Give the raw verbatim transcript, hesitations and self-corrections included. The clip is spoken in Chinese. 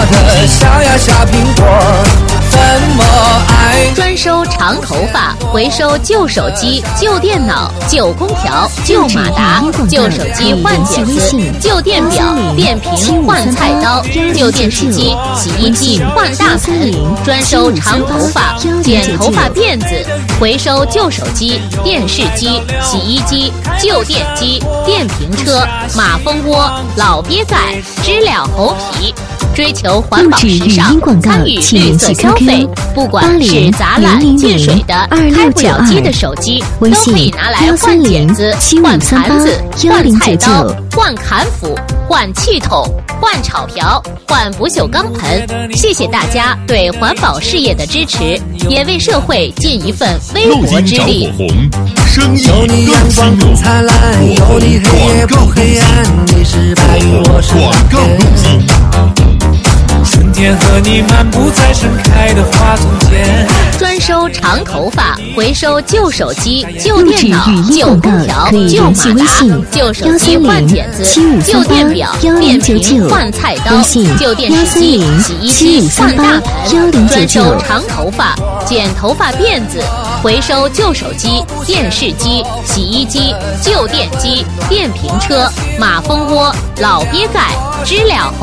的小呀小苹果，怎么爱？ 专收长头发，回收旧手机、旧电脑、旧空调、旧马达、旧手机换剪子、旧电表、电瓶换菜刀、旧电视机、洗衣机换大盆。专收长头发，剪头发辫子，回收旧手机、电视机、洗衣机、旧电机、电瓶车、马蜂窝、老鳖盖、知了猴皮。追求环保时尚，参与绿色消费，不管是砸烂进水的、开不了机的手机，都可以拿来换剪子、换盘子、换菜刀、换砍斧、换气筒、换炒瓢、换不锈钢盆。谢谢大家对环保事业的支持，也为社会尽一份微薄之力。 声音有你阳光不灿烂，有你黑夜不黑暗，你是白云，我是蓝天。 春天和你漫步在盛开的花丛间。 专收长头发，回收旧手机、旧电脑、旧空调、旧马达、旧手机换剪子、旧电表、电瓶换菜刀、旧电视机、洗衣机换大盆。专收长头发，剪头发辫子，回收旧手机、电视机、洗衣机、旧电机、电瓶车、马蜂窝、老鳖盖、知了猴。